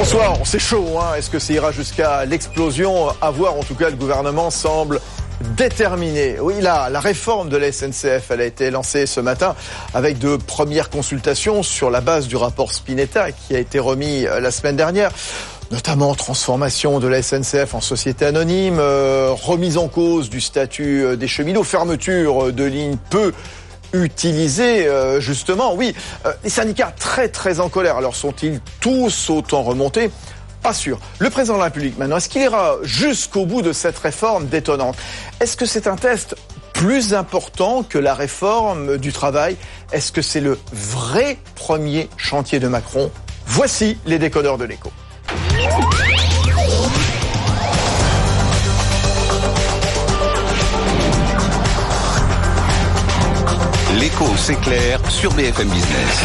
Bonsoir, c'est chaud, hein. Est-ce que ça ira jusqu'à l'explosion? À voir, en tout cas, le gouvernement semble déterminé. Oui, la réforme de la SNCF, elle a été lancée ce matin avec de premières consultations sur la base du rapport Spinetta qui a été remis la semaine dernière. Notamment transformation de la SNCF en société anonyme, remise en cause du statut des cheminots, fermeture de lignes peu utilisées, justement. Oui, les syndicats très en colère. Alors sont-ils tous autant remontés? Pas sûr. Le président de la République, maintenant, est-ce qu'il ira jusqu'au bout de cette réforme détonnante? Est-ce que c'est un test plus important que la réforme du travail? Est-ce que c'est le vrai premier chantier de Macron? Voici les décodeurs de l'Écho. L'Écho s'éclaire sur BFM Business.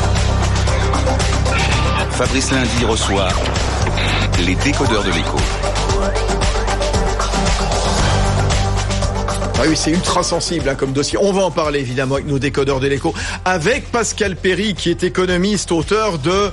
Fabrice Lundi reçoit les décodeurs de l'Écho. Ah oui, c'est ultra sensible comme dossier. On va en parler évidemment avec nos décodeurs de l'Écho, avec Pascal Perry qui est économiste, auteur de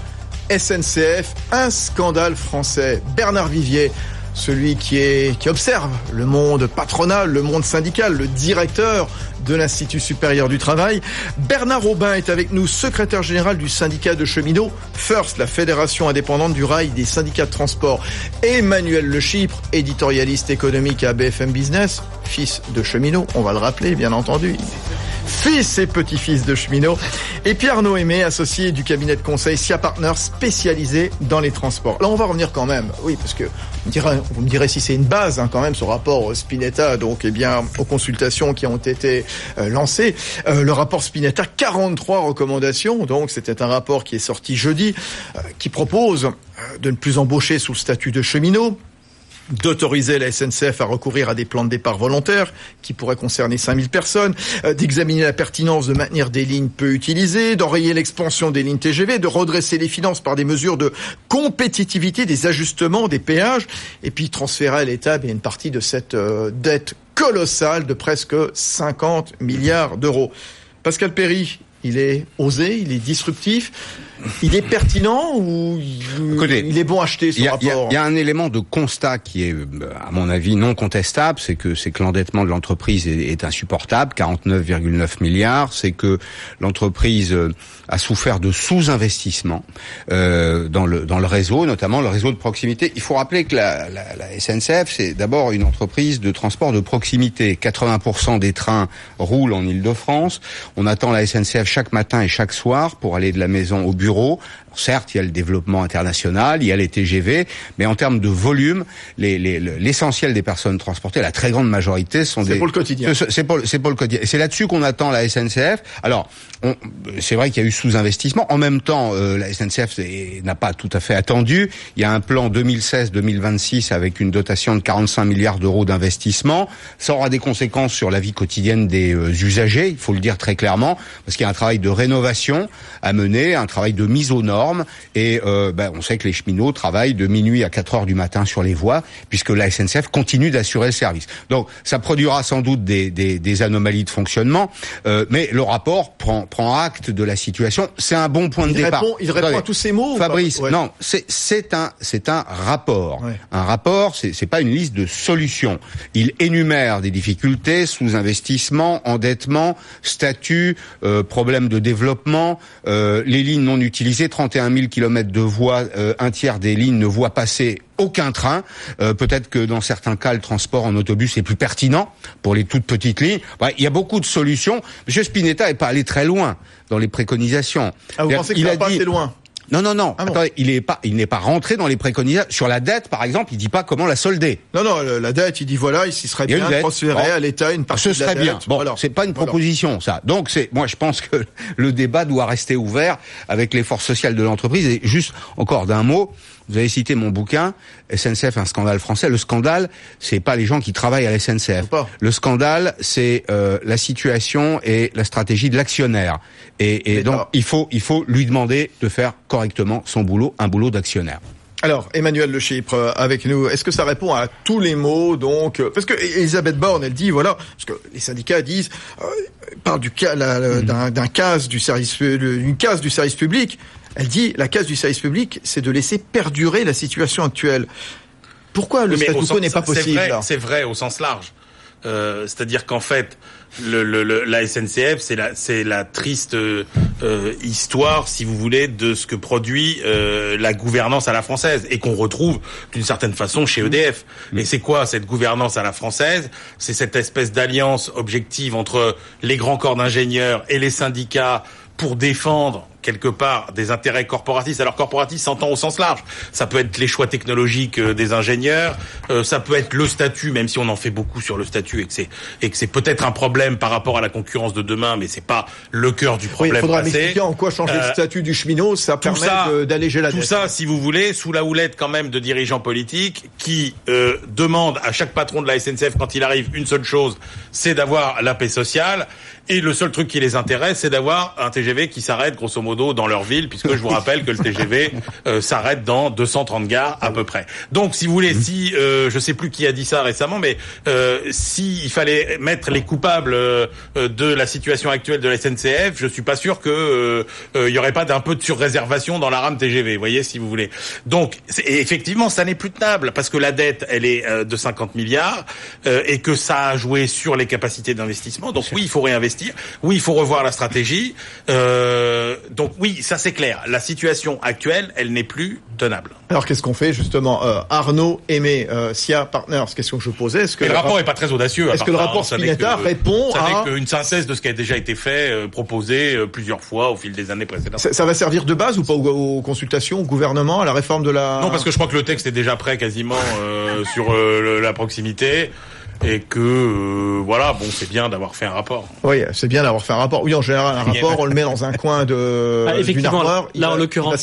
SNCF, un scandale français. Bernard Vivier, celui qui observe le monde patronal, le monde syndical, le directeur de l'Institut supérieur du travail. Bernard Aubin est avec nous, secrétaire général du syndicat de cheminots, FIRST, la fédération indépendante du rail des syndicats de transport. Emmanuel Le Chypre, éditorialiste économique à BFM Business, fils de cheminot, on va le rappeler bien entendu. Fils et petit-fils de cheminots. Et Pierre Noémé, associé du cabinet de conseil SIA Partners, spécialisé dans les transports. Là, on va revenir quand même, oui, parce que vous me direz si c'est une base, quand même, ce rapport Spinetta, donc, aux consultations qui ont été lancées. Le rapport Spinetta, 43 recommandations, donc c'était un rapport qui est sorti jeudi, qui propose de ne plus embaucher sous le statut de cheminot, d'autoriser la SNCF à recourir à des plans de départ volontaires qui pourraient concerner 5000 personnes, d'examiner la pertinence de maintenir des lignes peu utilisées, d'enrayer l'expansion des lignes TGV, de redresser les finances par des mesures de compétitivité, des ajustements des péages, et puis transférer à l'État une partie de cette dette colossale de presque 50 milliards d'euros. Pascal Perry, il est osé, il est disruptif, il est pertinent ou il est bon à acheter ce rapport? Il y a un élément de constat qui est, à mon avis, non contestable, c'est que l'endettement de l'entreprise est insupportable, 49,9 milliards, c'est que l'entreprise a souffert de sous-investissement dans le réseau, notamment le réseau de proximité. Il faut rappeler que la SNCF, c'est d'abord une entreprise de transport de proximité. 80% des trains roulent en Île-de-France. On attend la SNCF chaque matin et chaque soir pour aller de la maison au bureau. Certes, il y a le développement international, il y a les TGV, mais en termes de volume, l'essentiel des personnes transportées, la très grande majorité c'est pour le quotidien. C'est pour le quotidien. Et c'est là-dessus qu'on attend la SNCF. Alors, c'est vrai qu'il y a eu sous-investissement. En même temps, la SNCF n'a pas tout à fait attendu. Il y a un plan 2016-2026 avec une dotation de 45 milliards d'euros d'investissement. Ça aura des conséquences sur la vie quotidienne des usagers, il faut le dire très clairement, parce qu'il y a un travail de rénovation à mener, un travail de mise aux normes. Et on sait que les cheminots travaillent de minuit à 4 heures du matin sur les voies, puisque la SNCF continue d'assurer le service. Donc, ça produira sans doute des anomalies de fonctionnement, mais le rapport prend acte de la situation. C'est un bon point de départ. Il répond à tous ces mots. Fabrice, non, c'est un rapport. Ouais. Un rapport, c'est pas une liste de solutions. Il énumère des difficultés, sous-investissement, endettement, statut, problème de développement, les lignes non utilisées, 31 000 kilomètres de voies, un tiers des lignes ne voient passer aucun train. Peut-être que dans certains cas, le transport en autobus est plus pertinent pour les toutes petites lignes. Il y a beaucoup de solutions. Monsieur Spinetta n'est pas allé très loin dans les préconisations. Ah, vous pensez qu'il n'a pas assez loin? Non. Ah bon. Attendez, il n'est pas rentré dans les préconisations. Sur la dette, par exemple, il dit pas comment la solder. Non, la dette, il dit il serait bien de transférer à l'État une partie de la dette. Ce serait bien. Bon, alors, c'est pas une proposition, ça. Donc moi, je pense que le débat doit rester ouvert avec les forces sociales de l'entreprise. Et juste, encore d'un mot, vous avez cité mon bouquin, SNCF, un scandale français. Le scandale, c'est pas les gens qui travaillent à la SNCF. Le scandale, c'est la situation et la stratégie de l'actionnaire. Et donc, il faut lui demander de faire correctement son boulot, un boulot d'actionnaire. Alors, Emmanuel Le Chypre avec nous. Est-ce que ça répond à tous les mots, donc? Parce que Elisabeth Borne, elle dit, parce que les syndicats disent, parle d'un casse du service, d'une casse du service public. Elle dit, la case du service public, c'est de laisser perdurer la situation actuelle. Pourquoi le statu quo n'est pas possible? C'est vrai au sens large. C'est-à-dire qu'en fait, la SNCF, c'est la triste histoire, si vous voulez, de ce que produit la gouvernance à la française et qu'on retrouve d'une certaine façon chez EDF. Et c'est quoi cette gouvernance à la française? C'est cette espèce d'alliance objective entre les grands corps d'ingénieurs et les syndicats pour défendre quelque part des intérêts corporatistes. Alors corporatiste s'entend au sens large. Ça peut être les choix technologiques des ingénieurs, ça peut être le statut, même si on en fait beaucoup sur le statut et que c'est peut-être un problème par rapport à la concurrence de demain, mais c'est pas le cœur du problème. Il faudra passé. m'expliquer en quoi changer le statut du cheminot, ça permet d'alléger la dette. Tout ça, si vous voulez, sous la houlette quand même de dirigeants politiques qui demandent à chaque patron de la SNCF quand il arrive une seule chose, c'est d'avoir la paix sociale. Et le seul truc qui les intéresse, c'est d'avoir un TGV qui s'arrête grosso modo dans leur ville, puisque je vous rappelle que le TGV s'arrête dans 230 gares à peu près. Donc, si vous voulez, si je sais plus qui a dit ça récemment, mais si il fallait mettre les coupables de la situation actuelle de la SNCF, je suis pas sûr que il y aurait pas d'un peu de surréservation dans la rame TGV, vous voyez, si vous voulez. Donc, et effectivement, ça n'est plus tenable parce que la dette, elle est de 50 milliards et que ça a joué sur les capacités d'investissement. Donc oui, il faut réinvestir. Oui, il faut revoir la stratégie. Donc oui, ça c'est clair. La situation actuelle, elle n'est plus tenable. Alors qu'est-ce qu'on fait justement? Arnaud Aimé, SIA Partners, question que je posais. Est-ce que le rapport est pas très audacieux? Est-ce que le rapport Spinetta répond à... Ça n'est qu'une synthèse de ce qui a déjà été fait, proposé plusieurs fois au fil des années précédentes. Ça va servir de base ou pas aux consultations, au gouvernement, à la réforme de la... Non, parce que je crois que le texte est déjà prêt quasiment sur la proximité. Et que voilà, bon, c'est bien d'avoir fait un rapport. Oui, c'est bien d'avoir fait un rapport. Oui, en général, un rapport, on le met dans un coin d'une armoire. Là, en l'occurrence,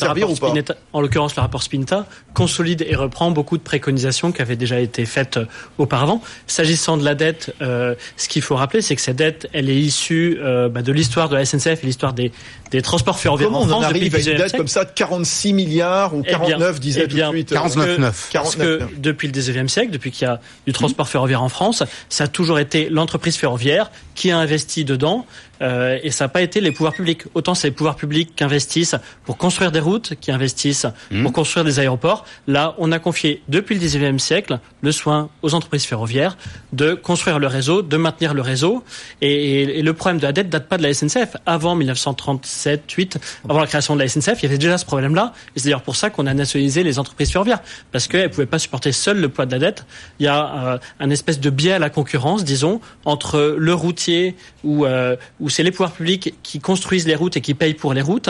le rapport Spinetta consolide et reprend beaucoup de préconisations qui avaient déjà été faites auparavant. S'agissant de la dette, ce qu'il faut rappeler, c'est que cette dette, elle est issue de l'histoire de la SNCF et l'histoire des transports ferroviaires en France. Comment on en arrive à une dette comme ça de 46 milliards ou 49, disait tout de suite 49,9. Parce que depuis le 19e siècle, depuis qu'il y a du transport ferroviaire en France, ça a toujours été l'entreprise ferroviaire qui a investi dedans et ça n'a pas été les pouvoirs publics. Autant c'est les pouvoirs publics qui investissent pour construire des routes, qui investissent pour construire des aéroports. Là, on a confié depuis le 19e siècle le soin aux entreprises ferroviaires de construire le réseau, de maintenir le réseau. Et le problème de la dette date pas de la SNCF. Avant 1937-8, avant la création de la SNCF, il y avait déjà ce problème-là. Et c'est d'ailleurs pour ça qu'on a nationalisé les entreprises ferroviaires. Parce qu'elles ne pouvaient pas supporter seules le poids de la dette. Il y a un espèce de biais à la concurrence, disons, entre le routier où c'est les pouvoirs publics qui construisent les routes et qui payent pour les routes,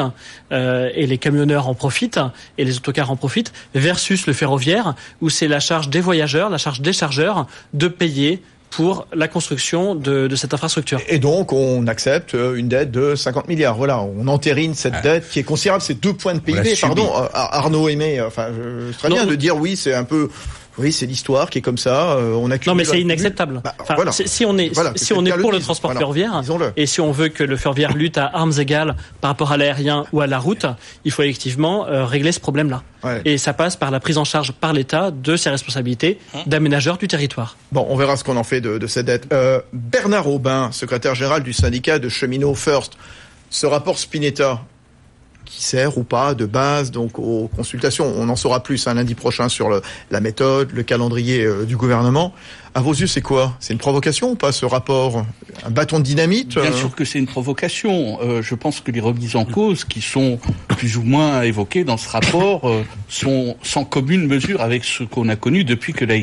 et les camionneurs en profitent, et les autocars en profitent, versus le ferroviaire, où c'est la charge des voyageurs, la charge des chargeurs, de payer pour la construction de cette infrastructure. Et donc, on accepte une dette de 50 milliards. Voilà, on entérine cette dette qui est considérable. C'est 2 points de PIB. Pardon, Arnaud Aimé, c'est très bien de dire oui, c'est un peu... Oui, c'est l'histoire qui est comme ça. On accumule. Non, mais c'est inacceptable. Voilà. Si on est pour le transport ferroviaire, et si on veut que le ferroviaire lutte à armes égales par rapport à l'aérien ou à la route, il faut effectivement régler ce problème-là. Ouais. Et ça passe par la prise en charge par l'État de ses responsabilités d'aménageur du territoire. Bon, on verra ce qu'on en fait de cette dette. Bernard Aubin, secrétaire général du syndicat de cheminots First. Ce rapport Spinetta, qui sert ou pas de base donc aux consultations. On en saura plus lundi prochain sur la méthode, le calendrier du gouvernement. À vos yeux, c'est quoi? C'est une provocation ou pas, ce rapport? Un bâton de dynamite? Bien sûr que c'est une provocation. Je pense que les remises en cause qui sont plus ou moins évoquées dans ce rapport sont sans commune mesure avec ce qu'on a connu depuis que la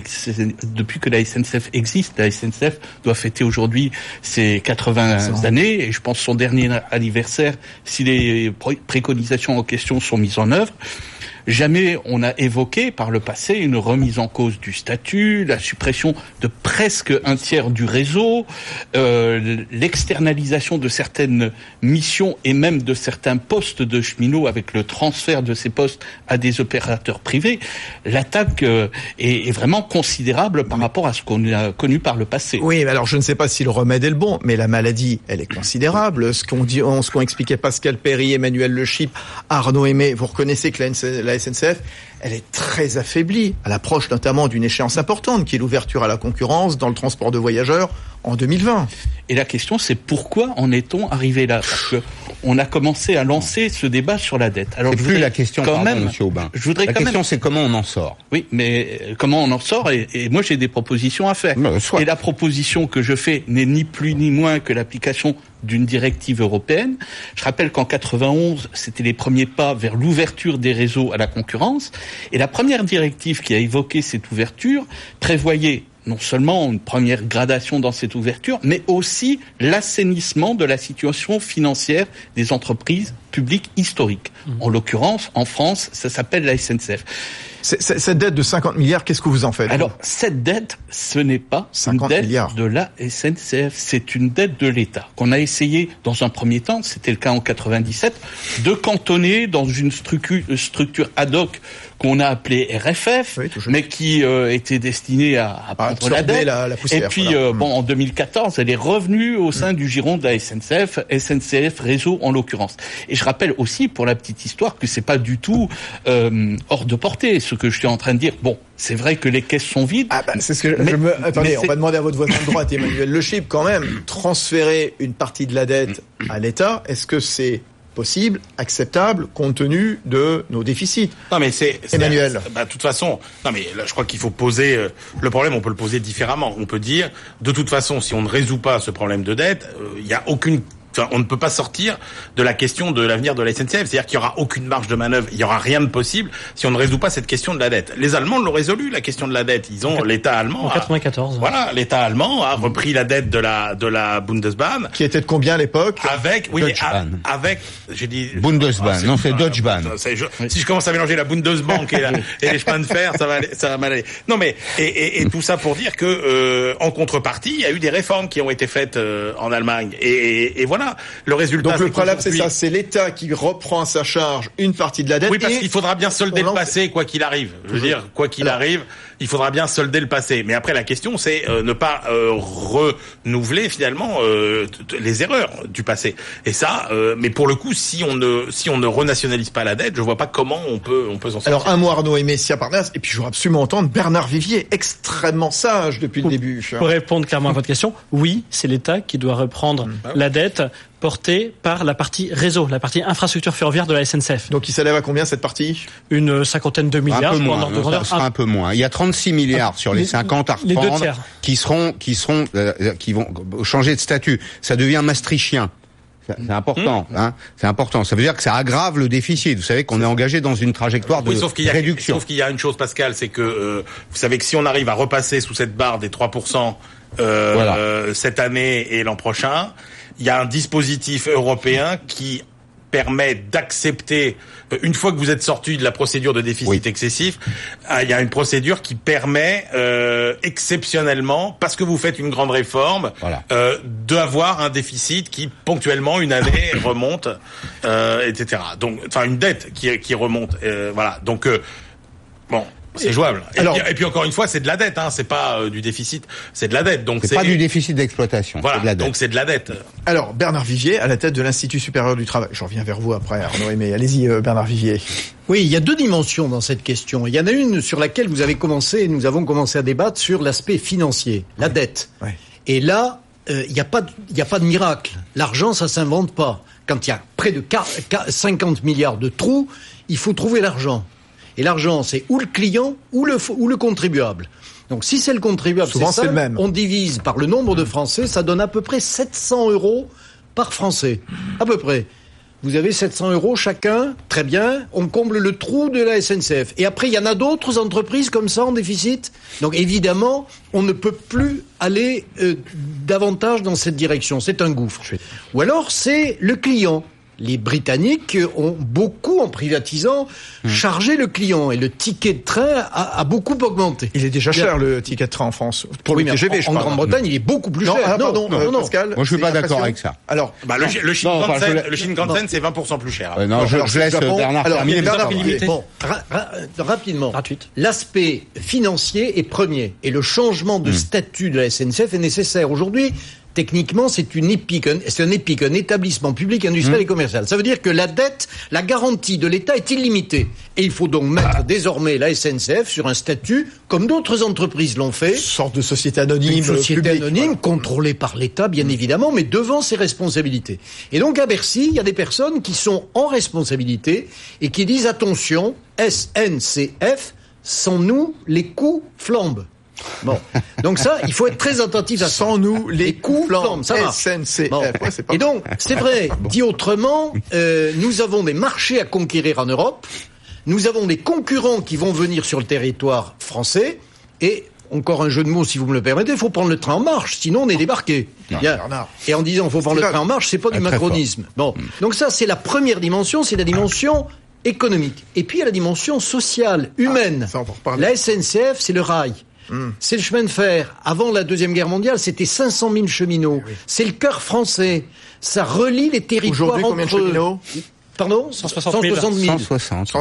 SNCF existe. La SNCF doit fêter aujourd'hui ses 80 années et je pense son dernier anniversaire si les préconisations en question sont mises en œuvre. Jamais on a évoqué par le passé une remise en cause du statut, la suppression de presque un tiers du réseau, l'externalisation de certaines missions et même de certains postes de cheminots avec le transfert de ces postes à des opérateurs privés. L'attaque est vraiment considérable par rapport à ce qu'on a connu par le passé. Oui, mais alors je ne sais pas si le remède est le bon, mais la maladie, elle est considérable. Ce qu'ont expliqué Pascal Perry, Emmanuel Le Chip, Arnaud Aimé, vous reconnaissez que la SNCF, elle est très affaiblie, à l'approche notamment d'une échéance importante, qui est l'ouverture à la concurrence dans le transport de voyageurs en 2020. Et la question, c'est pourquoi en est-on arrivé là? Parce que on a commencé à lancer ce débat sur la dette. Alors, c'est plus la question, Monsieur Aubin. La question, c'est comment on en sort. Oui, mais comment on en sort? Et moi, j'ai des propositions à faire. Et la proposition que je fais n'est ni plus ni moins que l'application d'une directive européenne. Je rappelle qu'en 91, c'était les premiers pas vers l'ouverture des réseaux à la concurrence. Et la première directive qui a évoqué cette ouverture prévoyait non seulement une première gradation dans cette ouverture, mais aussi l'assainissement de la situation financière des entreprises publiques historiques. En l'occurrence, en France, ça s'appelle la SNCF. Cette dette de 50 milliards, qu'est-ce que vous en faites? Alors, cette dette, ce n'est pas une dette de la SNCF, c'est une dette de l'État qu'on a essayé, dans un premier temps, c'était le cas en 97, de cantonner dans une structure ad hoc qu'on a appelée RFF, oui, mais qui était destinée à prendre la dette. La poussière, et puis, en 2014, elle est revenue au sein du giron de la SNCF Réseau en l'occurrence. Et je rappelle aussi, pour la petite histoire, que c'est pas du tout hors de portée, ce que je suis en train de dire. Bon, c'est vrai que les caisses sont vides. C'est ce que attendez, on va demander à votre voisin de droite, Emmanuel Le Chip, quand même, transférer une partie de la dette à l'État, est-ce que c'est possible, acceptable, compte tenu de nos déficits? Non, mais c'est Emmanuel. De toute façon, non, mais là, je crois qu'il faut poser le problème. On peut le poser différemment. On peut dire, de toute façon, si on ne résout pas ce problème de dette, il y a aucune. Enfin, on ne peut pas sortir de la question de l'avenir de la SNCF. C'est-à-dire qu'il y aura aucune marge de manœuvre, il y aura rien de possible si on ne résout pas cette question de la dette. Les Allemands l'ont résolu, la question de la dette. Ils ont l'État allemand. En 94. Voilà, l'État allemand a repris la dette de la Bundesbahn. Qui était de combien à l'époque? Avec, j'ai dit. Bundesbahn. Non, c'est Deutsche Bahn. Si je commence à mélanger la Bundesbank et les chemins de fer, ça va mal aller. Non, mais, et tout ça pour dire que, en contrepartie, il y a eu des réformes qui ont été faites, en Allemagne. Et voilà. Le résultat. Donc le problème, c'est ça, c'est l'État qui reprend à sa charge une partie de la dette. Oui, parce qu'il faudra bien solder le passé, quoi qu'il arrive. Je veux dire, quoi qu'il arrive, il faudra bien solder le passé. Mais après, la question, c'est ne pas renouveler finalement les erreurs du passé. Et ça, mais pour le coup, si on ne renationalise pas la dette, je vois pas comment on peut s'en sortir. Alors un mot, Arnaud et Messia Parnas, et puis je voudrais absolument entendre Bernard Vivier, extrêmement sage depuis le début. Pour répondre clairement à votre question, oui, c'est l'État qui doit reprendre la dette portée par la partie réseau, la partie infrastructure ferroviaire de la SNCF. Donc il s'élève à combien cette partie? Une cinquantaine de milliards. Un peu moins, ça sera un peu moins. Il y a 36 milliards sur les 50 à reprendre, les 2 tiers. qui vont changer de statut. Ça devient maastrichtien. C'est important, hein. C'est important. Ça veut dire que ça aggrave le déficit. Vous savez qu'on est engagé dans une trajectoire de réduction. Sauf qu'il y a une chose, Pascal, c'est que vous savez que si on arrive à repasser sous cette barre des 3% cette année et l'an prochain, il y a un dispositif européen qui permet d'accepter, une fois que vous êtes sorti de la procédure de déficit excessif, il y a une procédure qui permet exceptionnellement, parce que vous faites une grande réforme, d'avoir un déficit qui ponctuellement une année remonte, etc. Donc, enfin une dette qui remonte, voilà. Donc bon. C'est jouable. Et puis encore une fois, c'est de la dette, hein. C'est pas du déficit, c'est de la dette. Donc c'est pas du déficit d'exploitation. Voilà. C'est de la dette. Donc c'est de la dette. Alors Bernard Vivier, à la tête de l'Institut supérieur du travail. Je reviens vers vous après, Arnaud Aimé. Allez-y, Bernard Vivier. Oui, il y a 2 dimensions dans cette question. Il y en a une sur laquelle nous avons commencé à débattre sur l'aspect financier, la dette. Ouais. Et là, il n'y a pas de miracle. L'argent, ça s'invente pas. Quand il y a près de 50 milliards de trous, il faut trouver l'argent. Et l'argent, c'est ou le client ou le contribuable. Donc si c'est le contribuable, souvent c'est le même. On divise par le nombre de Français, ça donne à peu près 700 € par Français. À peu près. Vous avez 700 € chacun, très bien, on comble le trou de la SNCF. Et après, il y en a d'autres entreprises comme ça en déficit. Donc évidemment, on ne peut plus aller davantage dans cette direction. C'est un gouffre. Ou alors, c'est le client. Les Britanniques ont beaucoup, en privatisant, chargé le client. Et le ticket de train a beaucoup augmenté. Il est déjà cher, le ticket de train en France. Pour le TGV, en Grande-Bretagne, il est beaucoup plus cher. Non, Pascal. Moi, je suis pas d'accord avec ça. Alors, le Shinkansen, c'est 20% plus cher. Non, je laisse Bernard terminer. Bon, rapidement. L'aspect financier est premier. Et le changement de statut de la SNCF est nécessaire. Aujourd'hui, techniquement, c'est un EPIC, un établissement public industriel et commercial. Ça veut dire que la dette, la garantie de l'État est illimitée. Et il faut donc mettre désormais la SNCF sur un statut, comme d'autres entreprises l'ont fait. Une sorte de société anonyme. Une société publique, anonyme, voilà. contrôlée par l'État, bien évidemment, mais devant ses responsabilités. Et donc, à Bercy, il y a des personnes qui sont en responsabilité et qui disent, attention, SNCF, sans nous, les coûts flambent. Bon. Donc ça, il faut être très attentif à ça. Sans nous, les coûts flambent, ça marche. SNCF. Bon. Ouais, c'est pas Et donc, c'est vrai, dit autrement, nous avons des marchés à conquérir en Europe, nous avons des concurrents qui vont venir sur le territoire français, et encore un jeu de mots, si vous me le permettez, il faut prendre le train en marche, sinon on est débarqué. Bernard. Et en disant il faut prendre le train en marche, c'est pas du macronisme. Bon, donc ça c'est la première dimension, c'est la dimension économique. Et puis il y a la dimension sociale, humaine. Ça, on va en reparler. La SNCF, c'est le rail. C'est le chemin de fer. Avant la Deuxième Guerre mondiale, c'était 500 000 cheminots. C'est le cœur français. Ça relie les territoires Aujourd'hui, combien de entre eux. cheminots 160 Pardon 000. 160.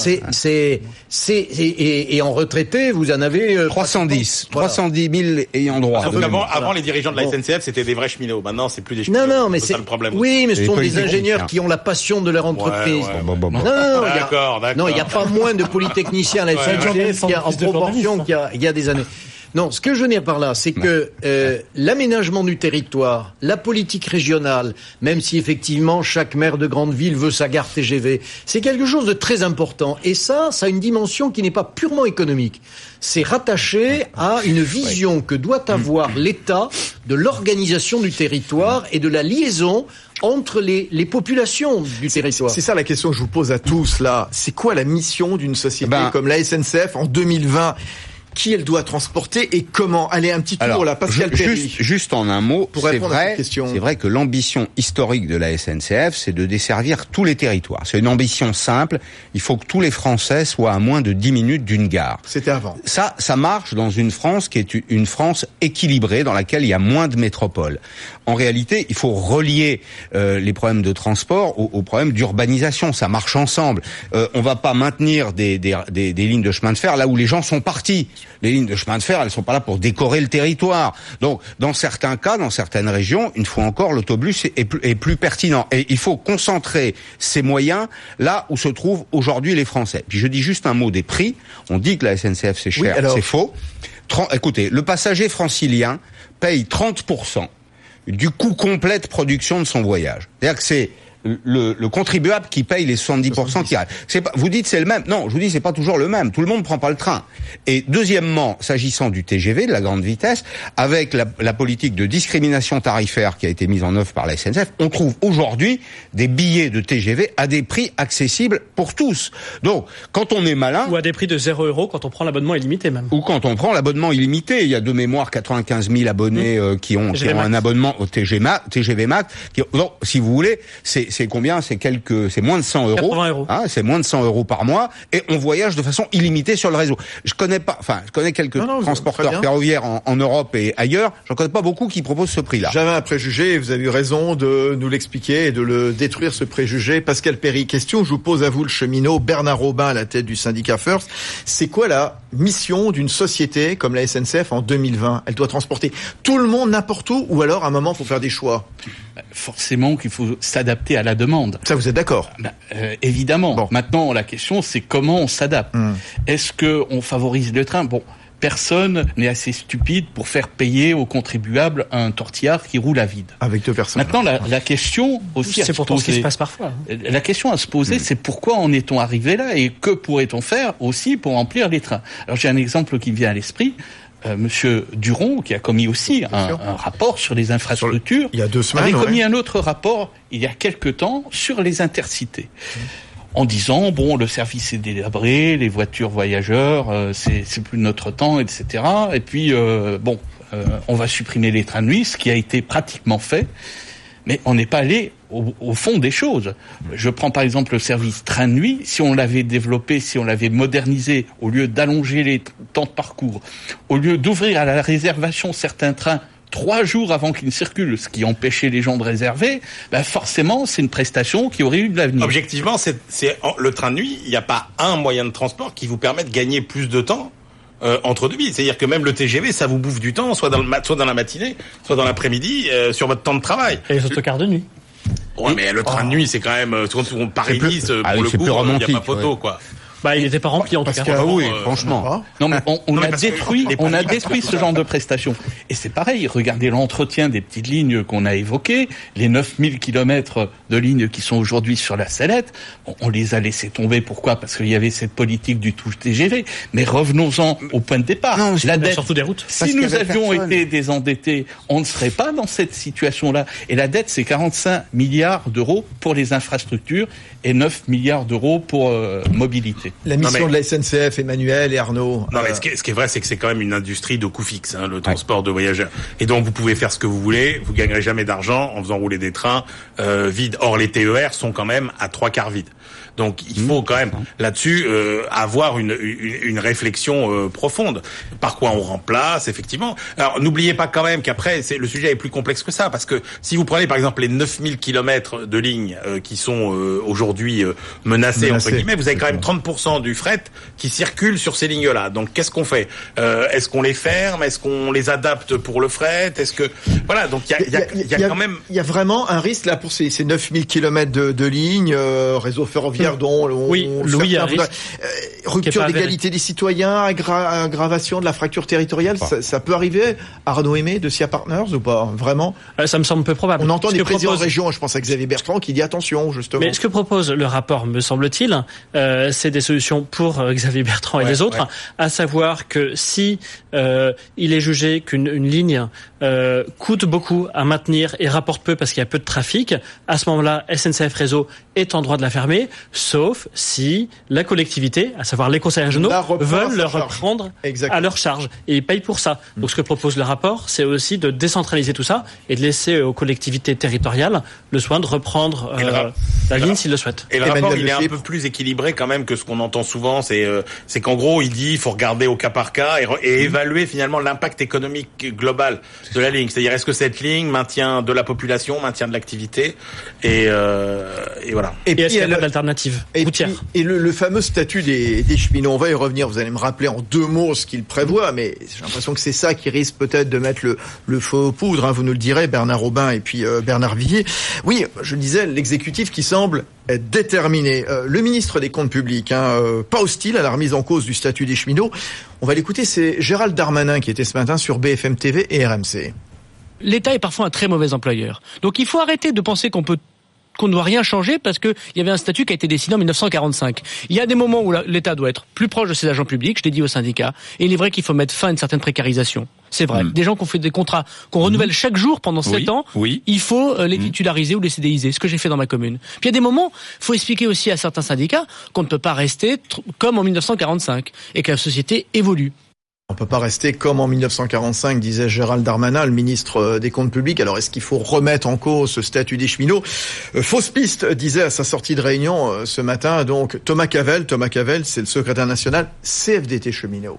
Et en retraité, vous en avez 310. Voilà. 310 000 ayant droit. Sauf qu'avant, Voilà. les dirigeants de la Bon. SNCF, c'était des vrais cheminots. Maintenant, c'est plus des cheminots. Non, mais c'est c'est ça le problème. Oui, mais ce Les sont des politiques, ingénieurs hein. qui ont la passion de leur entreprise. Ouais. Bon. Non, D'accord. il n'y a pas moins de polytechniciens à la SNCF qu'il y a en proportion qu'il y a des années. Non, ce que je veux dire par là, c'est que l'aménagement du territoire, la politique régionale, même si effectivement chaque maire de grande ville veut sa gare TGV, c'est quelque chose de très important. Et ça a une dimension qui n'est pas purement économique. C'est rattaché à une vision que doit avoir l'État de l'organisation du territoire et de la liaison entre les populations du territoire. C'est ça la question que je vous pose à tous là. C'est quoi la mission d'une société Ben, comme la SNCF en 2020 ? Qui elle doit transporter et comment? Allez, un petit tour Alors, là, Pascal Perry. juste en un mot, Pour c'est répondre à cette vrai, question. c'est vrai que l'ambition historique de la SNCF, c'est de desservir tous les territoires. C'est une ambition simple. Il faut que tous les Français soient à moins de 10 minutes d'une gare. C'était avant. Ça marche dans une France qui est une France équilibrée, dans laquelle il y a moins de métropoles. En réalité, il faut relier les problèmes de transport aux problèmes d'urbanisation. Ça marche ensemble. On va pas maintenir des lignes de chemin de fer là où les gens sont partis. Les lignes de chemin de fer, elles sont pas là pour décorer le territoire. Donc, dans certains cas, dans certaines régions, une fois encore, l'autobus est plus pertinent. Et il faut concentrer ces moyens là où se trouvent aujourd'hui les Français. Puis je dis juste un mot des prix. On dit que la SNCF c'est cher, alors... c'est faux. Écoutez, le passager francilien paye 30% du coût complet de production de son voyage. C'est-à-dire que c'est le contribuable qui paye les 70% qui restent. C'est pas, vous dites c'est le même. Non, je vous dis c'est pas toujours le même. Tout le monde prend pas le train. Et deuxièmement, s'agissant du TGV, de la grande vitesse, avec la politique de discrimination tarifaire qui a été mise en œuvre par la SNCF, on trouve aujourd'hui des billets de TGV à des prix accessibles pour tous. Donc, quand on est malin... Ou à des prix de 0 € quand on prend l'abonnement illimité même. Ou quand on prend l'abonnement illimité. Il y a de mémoire 95 000 abonnés qui ont un abonnement au TGV Max. Donc, si vous voulez, c'est combien? C'est moins de 100 €. 80 €. Hein, c'est moins de 100 € par mois. Et on voyage de façon illimitée sur le réseau. Je connais quelques transporteurs ferroviaires en Europe et ailleurs. J'en connais pas beaucoup qui proposent ce prix-là. J'avais un préjugé et vous avez eu raison de nous l'expliquer et de le détruire, ce préjugé. Pascal Perry, question, je vous pose à vous, le cheminot, Bernard Robin à la tête du syndicat First. C'est quoi la mission d'une société comme la SNCF en 2020? Elle doit transporter tout le monde n'importe où ou alors à un moment, il faut faire des choix? Forcément qu'il faut s'adapter à la demande. Ça, vous êtes d'accord? Évidemment. Bon. Maintenant, la question, c'est comment on s'adapte. Est-ce que on favorise le train? Bon, personne n'est assez stupide pour faire payer aux contribuables un tortillard qui roule à vide. Avec deux personnes. Maintenant, la question aussi à C'est se pourtant ce qui poser. se passe parfois. La question à se poser, c'est pourquoi en est-on arrivé là et que pourrait-on faire aussi pour remplir les trains? Alors j'ai un exemple qui me vient à l'esprit. Monsieur Duron, qui a commis aussi un rapport sur les infrastructures, il y a 2 semaines, avait commis un autre rapport il y a quelque temps sur les intercités. En disant, bon, le service est délabré, les voitures voyageurs, c'est plus notre temps, etc. Et puis, on va supprimer les trains de nuit, ce qui a été pratiquement fait. Mais on n'est pas allé au fond des choses. Je prends par exemple le service train de nuit. Si on l'avait développé, si on l'avait modernisé, au lieu d'allonger les temps de parcours, au lieu d'ouvrir à la réservation certains trains 3 jours avant qu'ils circulent, ce qui empêchait les gens de réserver, forcément, c'est une prestation qui aurait eu de l'avenir. Objectivement, c'est le train de nuit. Il n'y a pas un moyen de transport qui vous permet de gagner plus de temps entre deux villes. C'est-à-dire que même le TGV, ça vous bouffe du temps, soit dans la matinée, soit dans l'après-midi, sur votre temps de travail. Et les autocars de nuit. Ouais, mais le train de nuit, c'est quand même Paris-Nice, pour le coup, il n'y a pas photo, quoi. Bah, il n'était pas rempli en tout cas. Oui, franchement. Non, mais on a détruit ce genre de prestations. Et c'est pareil, regardez l'entretien des petites lignes qu'on a évoquées, les 9000 kilomètres de lignes qui sont aujourd'hui sur la sellette, on les a laissés tomber. Pourquoi ? Parce qu'il y avait cette politique du tout TGV. Mais revenons-en au point de départ. Non, la dette, surtout des routes. Si nous avions été désendettés, on ne serait pas dans cette situation-là. Et la dette, c'est 45 milliards d'euros pour les infrastructures et 9 milliards d'euros pour mobilité. La mission de la SNCF, Emmanuel et Arnaud. Non, mais ce qui est vrai, c'est que c'est quand même une industrie de coût fixe, le transport de voyageurs. Et donc, vous pouvez faire ce que vous voulez, vous gagnerez jamais d'argent en faisant rouler des trains vides. Or, les TER sont quand même à 3/4 vides. Donc, il faut quand même, là-dessus, avoir une réflexion profonde. Par quoi on remplace, effectivement. Alors, n'oubliez pas quand même qu'après, le sujet est plus complexe que ça, parce que si vous prenez, par exemple, les 9000 kilomètres de lignes qui sont aujourd'hui menacés, entre guillemets, vous avez quand même 30% du fret qui circule sur ces lignes-là. Donc, qu'est-ce qu'on fait ? Est-ce qu'on les ferme ? Est-ce qu'on les adapte pour le fret ? Est-ce que... Voilà, donc il y a quand même... Il y a vraiment un risque, là, pour ces 9000 kilomètres de lignes, réseau ferroviaire dont Louis a un risque. Rupture d'égalité des citoyens, aggravation de la fracture territoriale, ça peut arriver, Arnaud Aimé de SIA Partners ou pas ? Vraiment ? Ça me semble peu probable. On entend des présidents de région, je pense à Xavier Bertrand, qui dit attention, justement. Mais ce que propose le rapport, me semble-t-il, c'est des solutions pour Xavier Bertrand et les autres, à savoir que si il est jugé qu'une ligne coûte beaucoup à maintenir et rapporte peu parce qu'il y a peu de trafic, à ce moment-là, SNCF Réseau est en droit de la fermer, sauf si la collectivité, à savoir les conseils régionaux, veulent le reprendre à leur charge et ils payent pour ça. Donc ce que propose le rapport, c'est aussi de décentraliser tout ça et de laisser aux collectivités territoriales le soin de reprendre la ligne s'ils le souhaitent. Et le rapport, il est un peu plus équilibré quand même que ce qu'on entend souvent, c'est qu'en gros, il dit il faut regarder au cas par cas et évaluer finalement l'impact économique global de la ligne. C'est-à-dire, est-ce que cette ligne maintient de la population, maintient de l'activité et voilà. Et est-ce qu'il y a d'alternatives routières ? Et le fameux statut des cheminots, on va y revenir, vous allez me rappeler en 2 mots ce qu'il prévoit, mais j'ai l'impression que c'est ça qui risque peut-être de mettre le feu aux poudres, vous nous le direz, Bernard Robin et puis Bernard Vivier. Oui, je le disais, l'exécutif qui semble être déterminé. Le ministre des Comptes publics, pas hostile à la remise en cause du statut des cheminots. On va l'écouter, c'est Gérald Darmanin qui était ce matin sur BFM TV et RMC. L'État est parfois un très mauvais employeur. Donc il faut arrêter de penser qu'on ne doit rien changer parce que il y avait un statut qui a été décidé en 1945. Il y a des moments où l'État doit être plus proche de ses agents publics, je l'ai dit aux syndicats, et il est vrai qu'il faut mettre fin à une certaine précarisation. C'est vrai. Des gens qui ont fait des contrats qu'on renouvelle chaque jour pendant 7 ans, il faut les titulariser ou les CDIser, ce que j'ai fait dans ma commune. Puis il y a des moments, il faut expliquer aussi à certains syndicats qu'on ne peut pas rester comme en 1945 et que la société évolue. On peut pas rester comme en 1945, disait Gérald Darmanin, le ministre des Comptes publics. Alors, est-ce qu'il faut remettre en cause ce statut des cheminots ? Fausse piste, disait à sa sortie de réunion ce matin, donc Thomas Cavelle, c'est le secrétaire national CFDT Cheminots.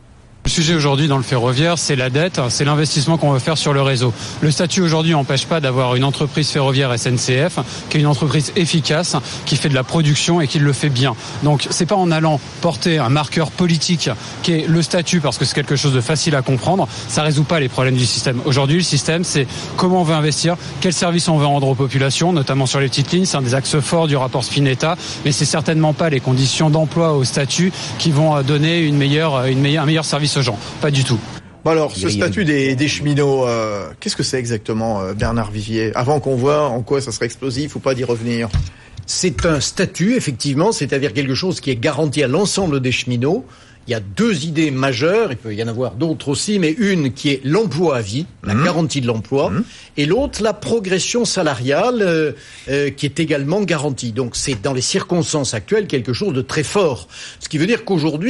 Le sujet aujourd'hui dans le ferroviaire, c'est la dette, c'est l'investissement qu'on veut faire sur le réseau. Le statut aujourd'hui n'empêche pas d'avoir une entreprise ferroviaire SNCF, qui est une entreprise efficace, qui fait de la production et qui le fait bien. Donc c'est pas en allant porter un marqueur politique qui est le statut, parce que c'est quelque chose de facile à comprendre, ça résout pas les problèmes du système. Aujourd'hui, le système, c'est comment on veut investir, quels services on veut rendre aux populations, notamment sur les petites lignes, c'est un des axes forts du rapport Spinetta, mais c'est certainement pas les conditions d'emploi au statut qui vont donner un meilleur service aux gens. Pas du tout. Bon alors, ce statut des cheminots, qu'est-ce que c'est exactement, Bernard Vivier ? Avant qu'on voit en quoi ça serait explosif ou pas d'y revenir. C'est un statut, effectivement, c'est-à-dire quelque chose qui est garanti à l'ensemble des cheminots. Il y a 2 idées majeures, il peut y en avoir d'autres aussi, mais une qui est l'emploi à vie, la garantie de l'emploi, et l'autre, la progression salariale, qui est également garantie. Donc c'est dans les circonstances actuelles quelque chose de très fort. Ce qui veut dire qu'aujourd'hui,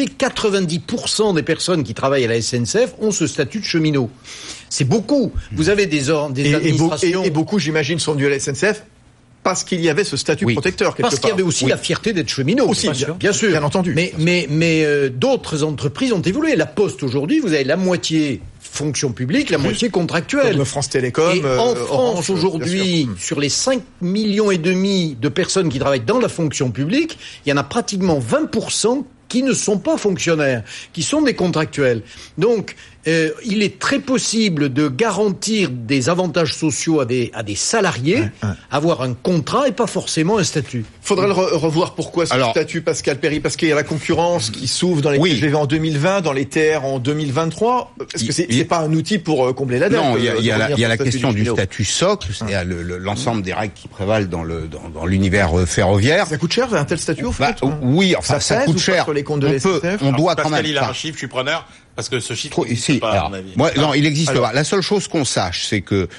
90% des personnes qui travaillent à la SNCF ont ce statut de cheminot. C'est beaucoup. Vous avez des administrations... Et beaucoup, j'imagine, sont venus à la SNCF parce qu'il y avait ce statut protecteur quelque part. Parce qu'il y avait aussi la fierté d'être cheminot. Aussi, bien sûr. Bien entendu. Mais d'autres entreprises ont évolué. La Poste aujourd'hui, vous avez la moitié fonction publique, la moitié contractuelle. Comme France Télécom. Et en France aujourd'hui, sur les 5,5 millions de personnes qui travaillent dans la fonction publique, il y en a pratiquement 20% qui ne sont pas fonctionnaires, qui sont des contractuels. Donc, il est très possible de garantir des avantages sociaux à des salariés, avoir un contrat et pas forcément un statut. Faudrait le revoir. Pourquoi ce statut, Pascal Perry? Parce qu'il y a la concurrence qui s'ouvre dans les TGV en 2020, dans les TR en 2023. Est-ce que c'est pas un outil pour combler la dette? Non, il y a la question du statut socle, c'est-à-dire l'ensemble des règles qui prévalent dans l'univers ferroviaire. Ça coûte cher un tel statut au fait? Oui, enfin ça coûte cher. Sur les comptes de SNCF. On doit quand même. Pascal, il a un chiffre, je suis preneur. Parce que ce chiffre n'existe pas, à mon avis. Non, il existe pas. La seule chose qu'on sache, c'est que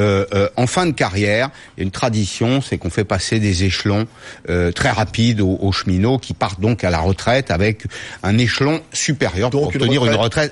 en fin de carrière, il y a une tradition, c'est qu'on fait passer des échelons très rapides aux cheminots qui partent donc à la retraite avec un échelon supérieur, donc pour obtenir une retraite,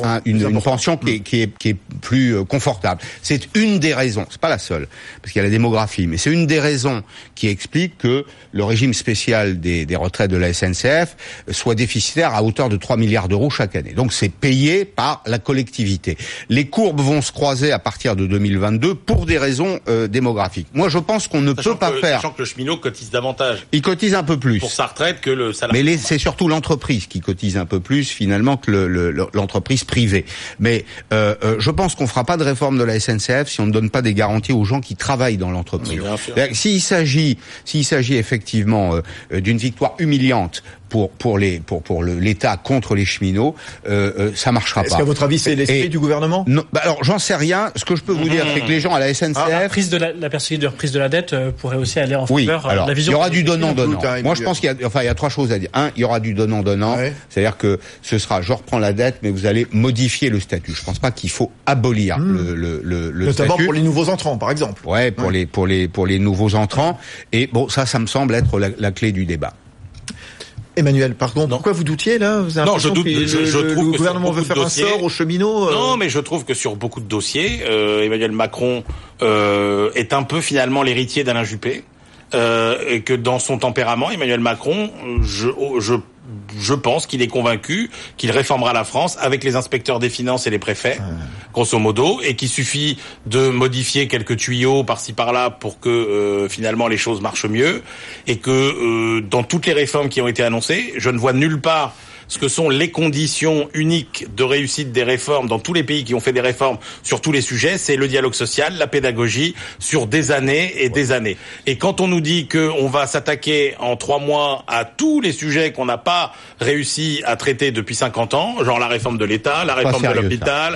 une pension qui est plus confortable. C'est une des raisons, c'est pas la seule, parce qu'il y a la démographie, mais c'est une des raisons qui explique que le régime spécial des retraites de la SNCF soit déficitaire à hauteur de 3 milliards d'euros chaque année. Donc c'est payé par la collectivité. Les courbes vont se croiser à partir de 2022 pour des raisons démographiques. Moi, je pense qu'on ne peut pas faire... Sachant que le cheminot cotise davantage. Il cotise un peu plus. Pour sa retraite que le salarié. Mais c'est surtout l'entreprise qui cotise un peu plus, finalement, que l'entreprise privée. Mais je pense qu'on fera pas de réforme de la SNCF si on ne donne pas des garanties aux gens qui travaillent dans l'entreprise. S'il s'agit effectivement d'une victoire humiliante pour l'État contre les cheminots, ça marchera pas. Est-ce qu'à votre avis c'est l'esprit du gouvernement? Non, alors j'en sais rien. Ce que je peux vous dire, c'est que les gens à la SNCF, la perspective de reprise de la dette pourrait aussi aller en faveur de la vision. Il y aura du donnant-donnant. Moi, je pense qu'il y a trois choses à dire. Un, il y aura du donnant-donnant, c'est-à-dire que ce sera, je reprends la dette, mais vous allez modifier le statut. Je pense pas qu'il faut abolir le notamment statut. Pour les nouveaux entrants, par exemple. Ouais, pour les nouveaux entrants. Et bon, ça me semble être la clé du débat. Emmanuel, pardon, pourquoi vous doutiez là? Non, je doute. Je trouve le gouvernement veut faire un sort aux cheminots. Non, mais je trouve que sur beaucoup de dossiers, Emmanuel Macron est un peu finalement l'héritier d'Alain Juppé, et que dans son tempérament, Emmanuel Macron, je pense qu'il est convaincu qu'il réformera la France avec les inspecteurs des finances et les préfets, grosso modo, et qu'il suffit de modifier quelques tuyaux par-ci par-là pour que finalement les choses marchent mieux, et que dans toutes les réformes qui ont été annoncées, je ne vois nulle part ce que sont les conditions uniques de réussite des réformes dans tous les pays qui ont fait des réformes sur tous les sujets. C'est le dialogue social, la pédagogie sur des années et des années. Et quand on nous dit qu'on va s'attaquer en 3 mois à tous les sujets qu'on n'a pas réussi à traiter depuis 50 ans, genre la réforme de l'État, la réforme de l'hôpital,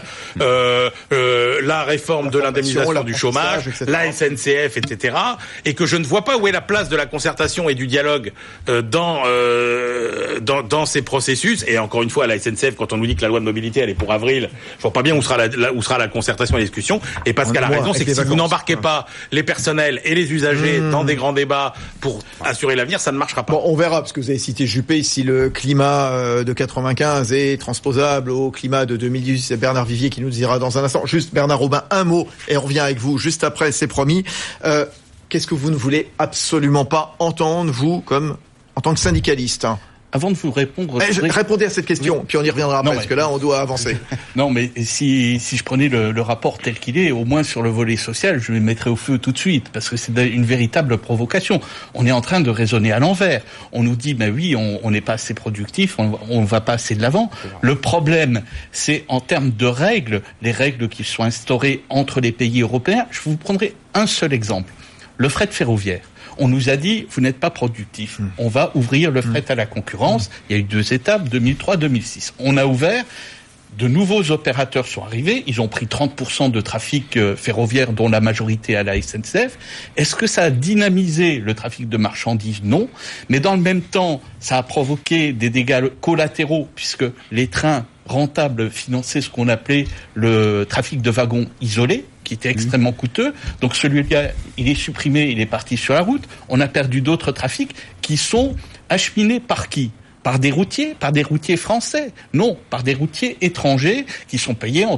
la réforme de l'indemnisation du chômage, la SNCF, etc., et que je ne vois pas où est la place de la concertation et du dialogue dans ces processus. Et encore une fois, à la SNCF, quand on nous dit que la loi de mobilité elle est pour avril, je vois pas bien où sera la concertation et la discussion. Et Pascal a raison, c'est que si vous n'embarquez pas les personnels et les usagers dans des grands débats pour assurer l'avenir, ça ne marchera pas. Bon, on verra, parce que vous avez cité Juppé, si le climat de 95 est transposable au climat de 2018. C'est Bernard Vivier qui nous dira dans un instant. Juste Bernard Robin, un mot, et on revient avec vous juste après, c'est promis. Qu'est-ce que vous ne voulez absolument pas entendre, vous, en tant que syndicaliste? Avant de vous répondre... Répondez à cette question, puis on y reviendra après, parce que là, on doit avancer. Non, mais si je prenais le rapport tel qu'il est, au moins sur le volet social, je le mettrais au feu tout de suite, parce que c'est une véritable provocation. On est en train de raisonner à l'envers. On nous dit, oui, on n'est pas assez productif, on va pas assez de l'avant. Le problème, c'est en termes de règles, les règles qui sont instaurées entre les pays européens. Je vous prendrai un seul exemple. Le fret ferroviaire. On nous a dit, vous n'êtes pas productif. On va ouvrir le fret à la concurrence. Il y a eu 2 étapes, 2003-2006. On a ouvert, de nouveaux opérateurs sont arrivés. Ils ont pris 30% de trafic ferroviaire, dont la majorité à la SNCF. Est-ce que ça a dynamisé le trafic de marchandises? Non. Mais dans le même temps, ça a provoqué des dégâts collatéraux, puisque les trains rentables finançaient ce qu'on appelait le trafic de wagons isolés, qui était extrêmement coûteux. Donc celui-là, il est supprimé, il est parti sur la route. On a perdu d'autres trafics qui sont acheminés par qui? Par des routiers français? Non, par des routiers étrangers qui sont payés entre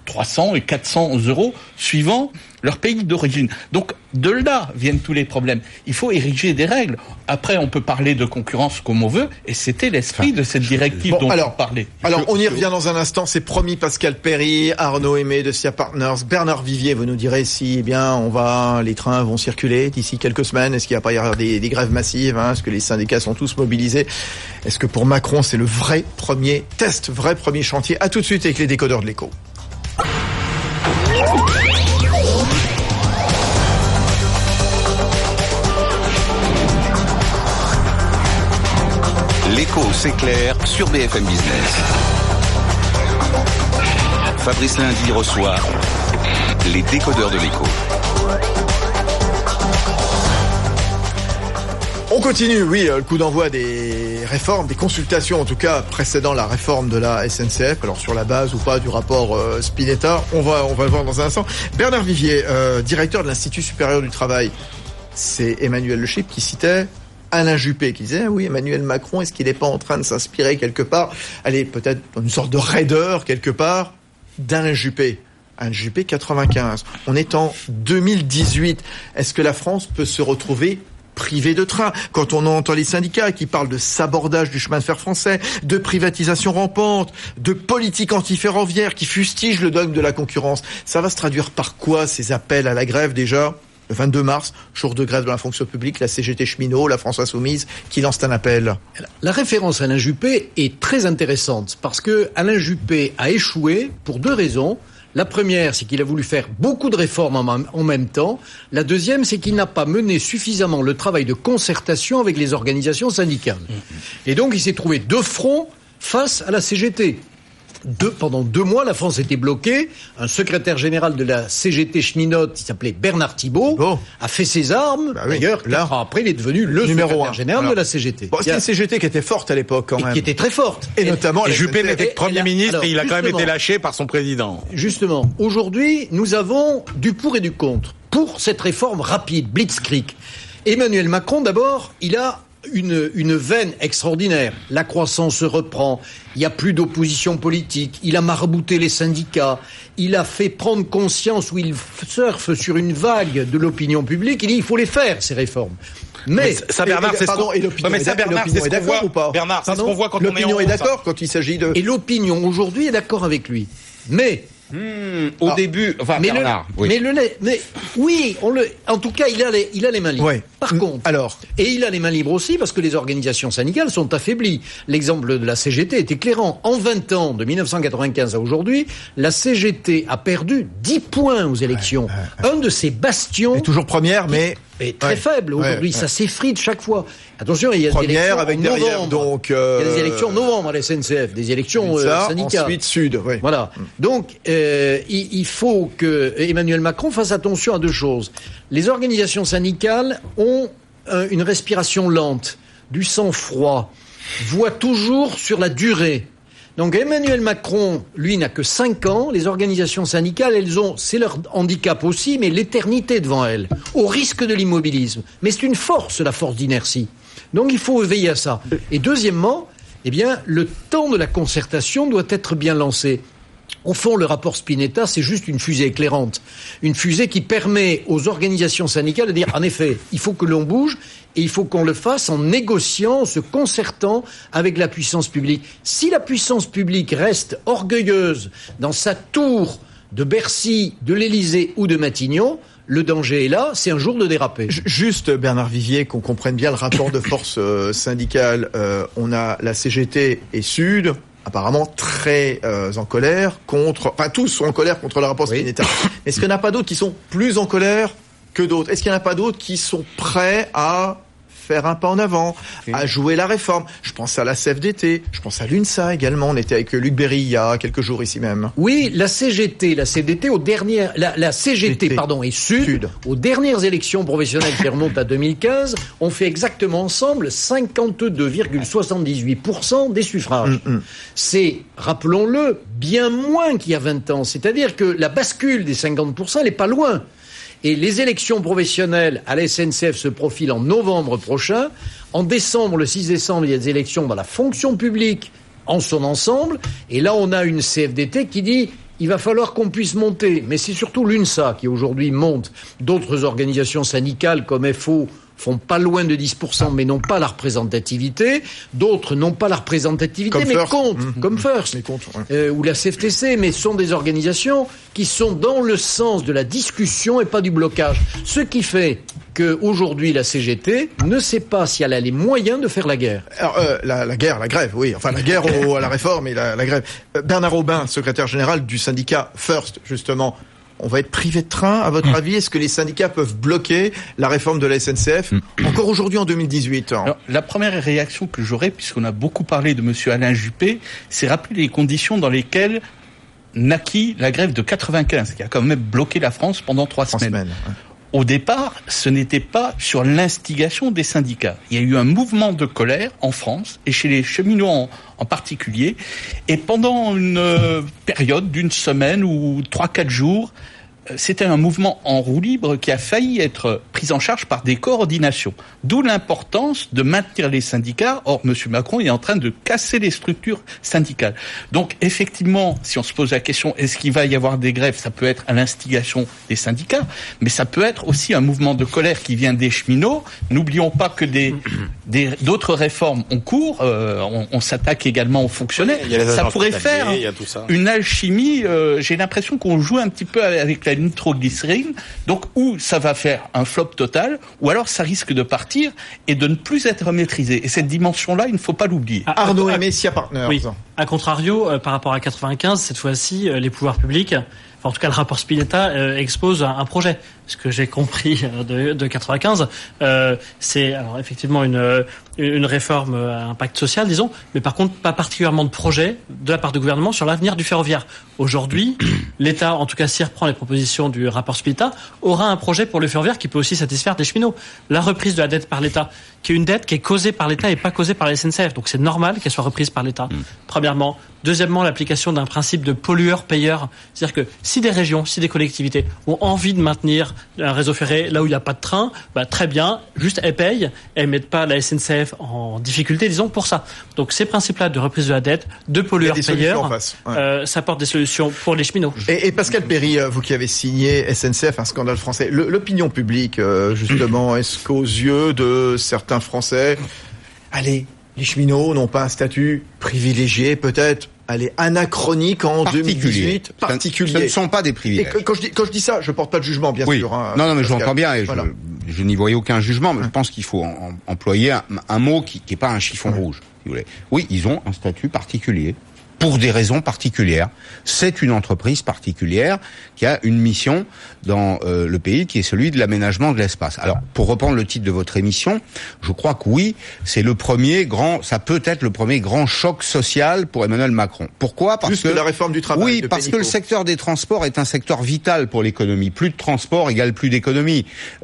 300 et 400 euros suivant leur pays d'origine. Donc de là viennent tous les problèmes. Il faut ériger des règles. Après, on peut parler de concurrence comme on veut, et c'était l'esprit de cette directive dont on parlait. Alors, on y revient dans un instant. C'est promis. Pascal Perry, Arnaud Aimé de SIA Partners, Bernard Vivier. Vous nous direz si, les trains vont circuler d'ici quelques semaines. Est-ce qu'il va pas y avoir des grèves massives? Est-ce que les syndicats sont tous mobilisés? Est-ce que pour Macron, c'est le vrai premier test, vrai premier chantier? À tout de suite avec les décodeurs de l'écho. L'écho s'éclaire sur BFM Business. Fabrice Lundi reçoit les décodeurs de l'écho. On continue, le coup d'envoi des réformes, des consultations en tout cas précédant la réforme de la SNCF. Alors sur la base ou pas du rapport Spinetta, on va le voir dans un instant. Bernard Vivier, directeur de l'Institut supérieur du travail, c'est Emmanuel Le Chip qui citait Alain Juppé, qui disait oui, Emmanuel Macron, est-ce qu'il n'est pas en train de s'inspirer quelque part, peut-être dans une sorte de raideur quelque part, d'Alain Juppé. Alain Juppé 95. On est en 2018. Est-ce que la France peut se retrouver privée de train? Quand on entend les syndicats qui parlent de sabordage du chemin de fer français, de privatisation rampante, de politique anti-ferroviaire qui fustige le dogme de la concurrence, ça va se traduire par quoi ces appels à la grève déjà? Le 22 mars, jour de grève dans la fonction publique, la CGT cheminot, la France Insoumise, qui lance un appel. La référence à Alain Juppé est très intéressante parce que Alain Juppé a échoué pour deux raisons. La première, c'est qu'il a voulu faire beaucoup de réformes en même temps. La deuxième, c'est qu'il n'a pas mené suffisamment le travail de concertation avec les organisations syndicales. Et donc, il s'est trouvé de front face à la CGT. Pendant 2 mois, la France était bloquée. Un secrétaire général de la CGT cheminote, qui s'appelait Bernard Thibault, a fait ses armes. D'ailleurs, 4 ans après, il est devenu le secrétaire général de la CGT. C'était une CGT qui était forte à l'époque, quand même. Qui était très forte. Et notamment... Et Juppé était Premier ministre et il a quand même été lâché par son président. Justement, aujourd'hui, nous avons du pour et du contre. Pour cette réforme rapide, blitzkrieg. Emmanuel Macron, d'abord, il a une veine extraordinaire. La croissance se reprend. Il n'y a plus d'opposition politique. Il a marabouté les syndicats. Il a fait prendre conscience, où il surfe sur une vague de l'opinion publique. Il dit il faut les faire, ces réformes. Mais ça, Bernard, c'est ce qu'on voit quand on est en l'opinion est d'accord quand il s'agit de... Et l'opinion, aujourd'hui, est d'accord avec lui. Mais... au début, Bernard, en tout cas, il a les mains libres. Ouais. Par contre, et il a les mains libres aussi parce que les organisations syndicales sont affaiblies. L'exemple de la CGT est éclairant. En 20 ans, de 1995 à aujourd'hui, la CGT a perdu 10 points aux élections. Un de ses bastions... est toujours première, mais... est très faible aujourd'hui. Ça s'effrite chaque fois. Attention, il y a des élections avec novembre. Donc, il y a des élections en novembre à la SNCF, des élections syndicales. Ensuite, Sud. Oui. Voilà. Donc, il faut que Emmanuel Macron fasse attention à deux choses. Les organisations syndicales ont une respiration lente, du sang-froid, voient toujours sur la durée. Donc Emmanuel Macron, lui, n'a que 5 ans. Les organisations syndicales, c'est leur handicap aussi, mais l'éternité devant elles, au risque de l'immobilisme. Mais c'est une force, la force d'inertie. Donc il faut veiller à ça. Et deuxièmement, le temps de la concertation doit être bien lancé. Au fond, le rapport Spinetta, c'est juste une fusée éclairante. Une fusée qui permet aux organisations syndicales de dire, en effet, il faut que l'on bouge et il faut qu'on le fasse en négociant, en se concertant avec la puissance publique. Si la puissance publique reste orgueilleuse dans sa tour de Bercy, de l'Élysée ou de Matignon, le danger est là, c'est un jour de déraper. Juste, Bernard Vivier, qu'on comprenne bien le rapport de force syndicale. On a la CGT et Sud, apparemment très en colère tous sont en colère contre le rapport Spinetta. Est-ce qu'il n'y en a pas d'autres qui sont plus en colère que d'autres? Est-ce qu'il n'y en a pas d'autres qui sont prêts à faire un pas en avant, à jouer la réforme? Je pense à la CFDT, je pense à l'UNSA également. On était avec Luc Berry il y a quelques jours ici même. Oui, la CGT, la CFDT la CGT et Sud, aux dernières élections professionnelles qui remontent à 2015, ont fait exactement ensemble 52,78% des suffrages. C'est, rappelons-le, bien moins qu'il y a 20 ans. C'est-à-dire que la bascule des 50%, elle n'est pas loin. Et les élections professionnelles à la SNCF se profilent en novembre prochain. En décembre, le 6 décembre, il y a des élections dans la fonction publique en son ensemble. Et là, on a une CFDT qui dit il va falloir qu'on puisse monter, mais c'est surtout l'UNSA qui aujourd'hui monte. D'autres organisations syndicales comme FO font pas loin de 10%, mais n'ont pas la représentativité. D'autres n'ont pas la représentativité, comme mais First. comptent, comme First, ou la CFTC, mais sont des organisations qui sont dans le sens de la discussion et pas du blocage. Ce qui fait qu'aujourd'hui, la CGT ne sait pas si elle a les moyens de faire la guerre. Alors, la grève, oui. Enfin, la guerre à la réforme et la grève. Bernard Aubin, secrétaire général du syndicat First, justement. On va être privé de train, à votre avis? Est-ce que les syndicats peuvent bloquer la réforme de la SNCF encore aujourd'hui en 2018? Alors, la première réaction que j'aurais, puisqu'on a beaucoup parlé de monsieur Alain Juppé, c'est rappeler les conditions dans lesquelles naquit la grève de 95, qui a quand même bloqué la France pendant 3 semaines. Au départ, ce n'était pas sur l'instigation des syndicats. Il y a eu un mouvement de colère en France, et chez les cheminots en particulier, et pendant une période d'une semaine ou 3-4 jours, c'était un mouvement en roue libre qui a failli être pris en charge par des coordinations. D'où l'importance de maintenir les syndicats. Or, M. Macron est en train de casser les structures syndicales. Donc, effectivement, si on se pose la question, est-ce qu'il va y avoir des grèves? Ça peut être à l'instigation des syndicats, mais ça peut être aussi un mouvement de colère qui vient des cheminots. N'oublions pas que d'autres réformes ont cours. On s'attaque également aux fonctionnaires. Ça pourrait faire une alchimie. J'ai l'impression qu'on joue un petit peu avec la nitroglycérine, donc ou ça va faire un flop total, ou alors ça risque de partir et de ne plus être maîtrisé. Et cette dimension-là, il ne faut pas l'oublier. Arnaud et Messia Partners. Oui. A contrario, par rapport à 95, cette fois-ci, les pouvoirs publics, en tout cas le rapport Spinetta, expose un projet. Ce que j'ai compris de 95, c'est alors effectivement une réforme à impact social, disons, mais par contre pas particulièrement de projet de la part du gouvernement sur l'avenir du ferroviaire. Aujourd'hui, l'État, en tout cas s'y reprend les propositions du rapport Spinetta, aura un projet pour le ferroviaire qui peut aussi satisfaire des cheminots. La reprise de la dette par l'État, qui est une dette qui est causée par l'État et pas causée par la SNCF, donc c'est normal qu'elle soit reprise par l'État. Premièrement. Deuxièmement, l'application d'un principe de pollueur-payeur. C'est-à-dire que si des régions, si des collectivités ont envie de maintenir un réseau ferré là où il n'y a pas de train, très bien, juste elles payent, elles mettent pas la SNCF en difficulté, disons, pour ça. Donc ces principes-là de reprise de la dette, de pollueur-payeur, ça apporte des solutions pour les cheminots. Et Pascal Perry, vous qui avez signé SNCF, un scandale français, l'opinion publique, justement, est-ce qu'aux yeux de certains Français, allez, les cheminots n'ont pas un statut privilégié, peut-être, anachronique en 2018, particulier. Ce ne sont pas des privilèges. Et quand je dis ça, je porte pas de jugement, bien sûr. Non, mais je l'entends bien et voilà. Je n'y voyais aucun jugement, mais je pense qu'il faut employer un mot qui n'est pas un chiffon rouge, si vous voulez. Oui, ils ont un statut particulier. Pour des raisons particulières. C'est une entreprise particulière qui a une mission dans le pays qui est celui de l'aménagement de l'espace. Alors, pour reprendre le titre de votre émission, je crois que oui, ça peut être le premier grand choc social pour Emmanuel Macron. Pourquoi? Parce que la réforme du travail. Oui, parce que le secteur des transports est un secteur vital pour l'économie. Plus de transport égale plus d'économie.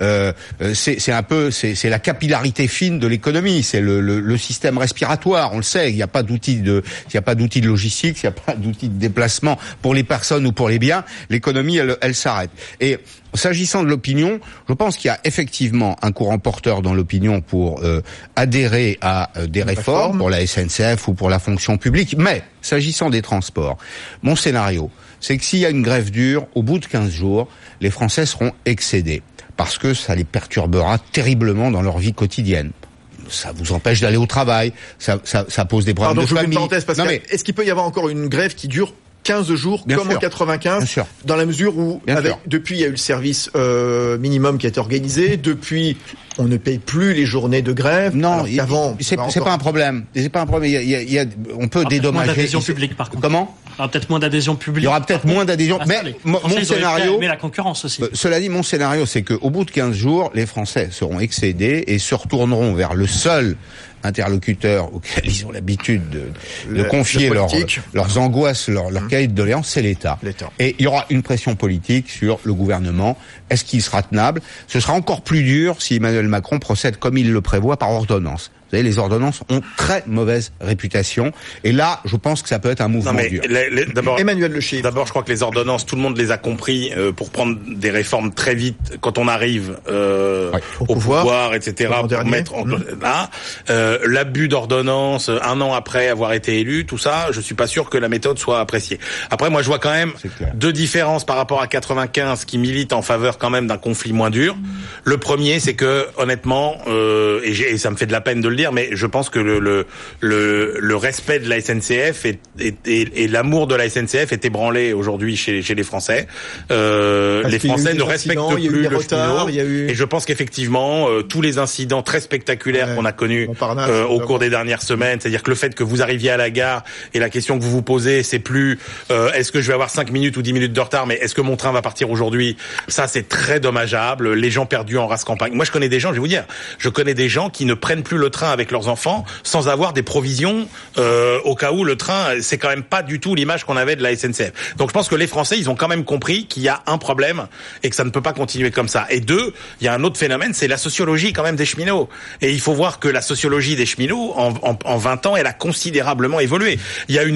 C'est la capillarité fine de l'économie. C'est le système respiratoire. On le sait. Il n'y a pas d'outils de logistique, s'il n'y a pas d'outils de déplacement pour les personnes ou pour les biens, l'économie, elle s'arrête. Et s'agissant de l'opinion, je pense qu'il y a effectivement un courant porteur dans l'opinion pour adhérer à des réformes pour la SNCF ou pour la fonction publique. Mais, s'agissant des transports, mon scénario, c'est que s'il y a une grève dure, au bout de 15 jours, les Français seront excédés. Parce que ça les perturbera terriblement dans leur vie quotidienne. Ça vous empêche d'aller au travail, ça pose des problèmes de famille. Est-ce qu'il peut y avoir encore une grève qui dure 15 jours, comme en 95, dans la mesure où, depuis, il y a eu le service minimum qui a été organisé, depuis, on ne paye plus les journées de grève. Non, c'est pas un problème. C'est pas un problème. On peut dédommager. Moins d'adhésion publique, par contre. Comment? Il y aura peut-être moins d'adhésion publique. Il y aura peut-être moins d'adhésion. Mais mon scénario. Mais la concurrence aussi. Cela dit, mon scénario, c'est qu'au bout de 15 jours, les Français seront excédés et se retourneront vers le seul interlocuteurs auxquels ils ont l'habitude de confier leurs angoisses, leur cahier de doléances, c'est l'État. Et il y aura une pression politique sur le gouvernement. Est-ce qu'il sera tenable? Ce sera encore plus dur si Emmanuel Macron procède comme il le prévoit par ordonnance. Vous savez, les ordonnances ont très mauvaise réputation. Et là, je pense que ça peut être un mouvement dur. D'abord, Emmanuel Le Chypre. D'abord, je crois que les ordonnances, tout le monde les a compris pour prendre des réformes très vite quand on arrive au pouvoir, etc. Pour mettre là l'abus d'ordonnances un an après avoir été élu, tout ça, je suis pas sûr que la méthode soit appréciée. Après, moi, je vois quand même deux différences par rapport à 95 qui militent en faveur quand même d'un conflit moins dur. Le premier, c'est que honnêtement, et ça me fait de la peine de le dire, mais je pense que le respect de la SNCF et l'amour de la SNCF est ébranlé aujourd'hui chez les Français. Les Français ne respectent plus le cheminot. Et je pense qu'effectivement, tous les incidents très spectaculaires qu'on a connus au cours des dernières semaines, c'est-à-dire que le fait que vous arriviez à la gare et la question que vous vous posez, c'est plus est-ce que je vais avoir 5 minutes ou 10 minutes de retard, mais est-ce que mon train va partir aujourd'hui? Ça, c'est très dommageable. Les gens perdus en race campagne. Moi, je connais des gens, je vais vous dire, qui ne prennent plus le train avec leurs enfants sans avoir des provisions au cas où le train, c'est quand même pas du tout l'image qu'on avait de la SNCF. Donc je pense que les Français, ils ont quand même compris qu'il y a un problème et que ça ne peut pas continuer comme ça. Et deux, il y a un autre phénomène, c'est la sociologie quand même des cheminots. Et il faut voir que la sociologie des cheminots en 20 ans, elle a considérablement évolué. Il y a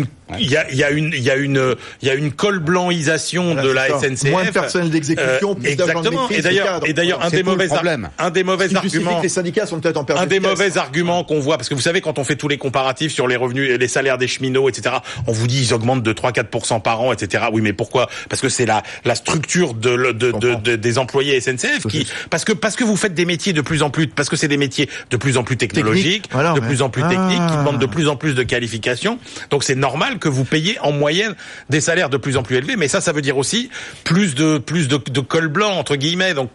une col-blanisation de la SNCF. Moins de personnel d'exécution, plus d'agents de maîtrise. Et d'ailleurs, un des mauvais arguments. Les syndicats sont peut-être en perte. Un des mauvais arguments qu'on voit, parce que vous savez, quand on fait tous les comparatifs sur les revenus et les salaires des cheminots, etc., on vous dit ils augmentent de 3-4% par an, etc. Oui, mais pourquoi? Parce que c'est la structure des employés SNCF parce que vous faites des métiers de plus en plus, parce que c'est des métiers de plus en plus technologiques, plus en plus techniques, qui demandent de plus en plus de qualifications. Donc c'est normal que vous payiez en moyenne des salaires de plus en plus élevés, mais ça veut dire aussi plus de col blanc entre guillemets. Donc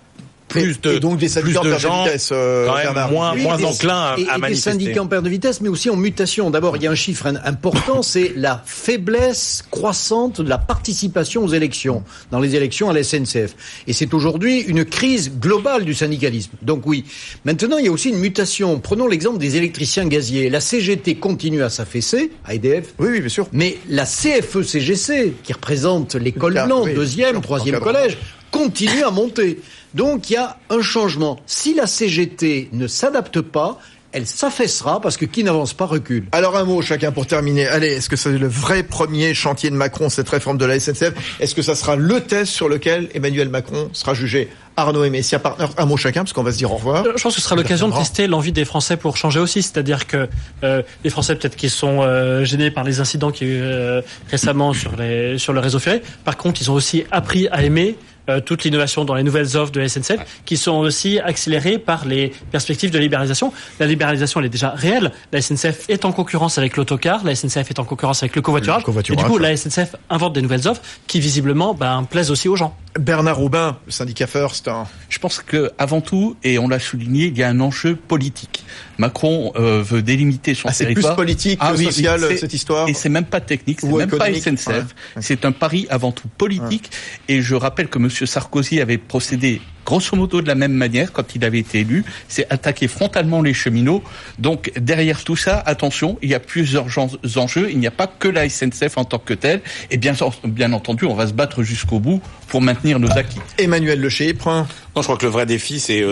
et donc des syndicats en perte de vitesse, quand même moins enclins à manifester. Des syndicats en perte de vitesse, mais aussi en mutation. D'abord, il y a un chiffre important, c'est la faiblesse croissante de la participation aux élections, dans les élections à la SNCF. Et c'est aujourd'hui une crise globale du syndicalisme. Donc oui. Maintenant, il y a aussi une mutation. Prenons l'exemple des électriciens gaziers. La CGT continue à s'affaisser, à EDF. Oui, bien sûr. Mais la CFE-CGC, qui représente l'école blanc, deuxième, troisième collège, continue à monter. Donc il y a un changement. Si la CGT ne s'adapte pas, elle s'affaissera parce que qui n'avance pas recule. Alors un mot chacun pour terminer. Allez, est-ce que c'est le vrai premier chantier de Macron, cette réforme de la SNCF? Est-ce que ça sera le test sur lequel Emmanuel Macron sera jugé? Arnaud et Messia Partner, un mot chacun parce qu'on va se dire au revoir. Je pense que ce sera l'occasion de tester l'envie des Français pour changer aussi. C'est-à-dire que les Français peut-être qui sont gênés par les incidents qu'il y a eu récemment sur le réseau ferré. Par contre, ils ont aussi appris à aimer toute l'innovation dans les nouvelles offres de la SNCF qui sont aussi accélérées par les perspectives de libéralisation. La libéralisation, elle est déjà réelle. La SNCF est en concurrence avec l'autocar, la SNCF est en concurrence avec le covoiturage. Et du coup, la SNCF invente des nouvelles offres qui, visiblement, plaisent aussi aux gens. Bernard Robin, le syndicat First. Je pense que avant tout, et on l'a souligné, il y a un enjeu politique. Macron veut délimiter son territoire. C'est plus politique que social, cette histoire. Et c'est même pas technique, c'est même pas SNCF. Ouais. C'est un pari avant tout politique. Ouais. Et je rappelle que M. Sarkozy avait procédé grosso modo de la même manière quand il avait été élu, c'est attaquer frontalement les cheminots. Donc derrière tout ça, attention, il y a plusieurs enjeux, il n'y a pas que la SNCF en tant que telle, et bien entendu, on va se battre jusqu'au bout pour maintenir nos acquis. Emmanuel Le Chypre. Non, je crois que le vrai défi, c'est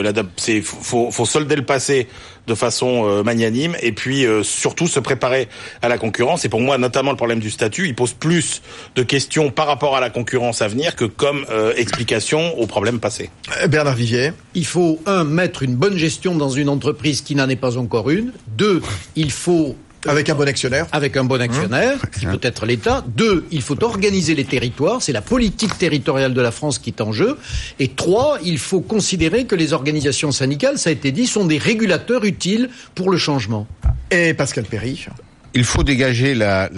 faut solder le passé de façon magnanime et puis surtout se préparer à la concurrence. Et pour moi, notamment le problème du statut, il pose plus de questions par rapport à la concurrence à venir que comme explication aux problèmes passés. Bernard Vivier. Il faut, mettre une bonne gestion dans une entreprise qui n'en est pas encore une. 2, il faut... Avec un bon actionnaire. Avec un bon actionnaire, qui peut être l'État. 2, il faut organiser les territoires. C'est la politique territoriale de la France qui est en jeu. Et 3, il faut considérer que les organisations syndicales, ça a été dit, sont des régulateurs utiles pour le changement. Et Pascal Perry. Il faut dégager la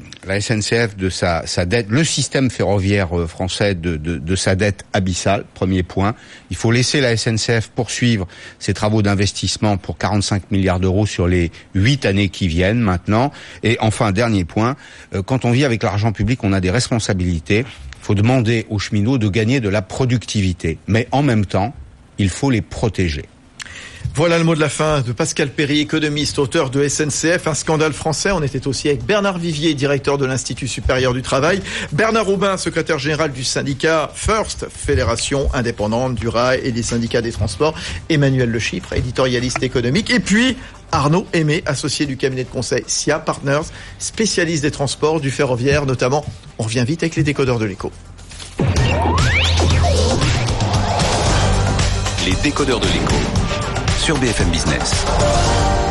SNCF de sa dette, le système ferroviaire français de sa dette abyssale, premier point. Il faut laisser la SNCF poursuivre ses travaux d'investissement pour 45 milliards d'euros sur les 8 années qui viennent maintenant. Et enfin, dernier point, quand on vit avec l'argent public, on a des responsabilités. Il faut demander aux cheminots de gagner de la productivité. Mais en même temps, il faut les protéger. Voilà le mot de la fin de Pascal Perry, économiste, auteur de SNCF, un scandale français. On était aussi avec Bernard Vivier, directeur de l'Institut supérieur du travail, Bernard Aubin, secrétaire général du syndicat First, fédération indépendante du rail et des syndicats des transports, Emmanuel Le Chypre, éditorialiste économique, et puis Arnaud Aimé, associé du cabinet de conseil SIA Partners, spécialiste des transports, du ferroviaire notamment. On revient vite avec les décodeurs de l'écho. Les décodeurs de l'écho sur BFM Business.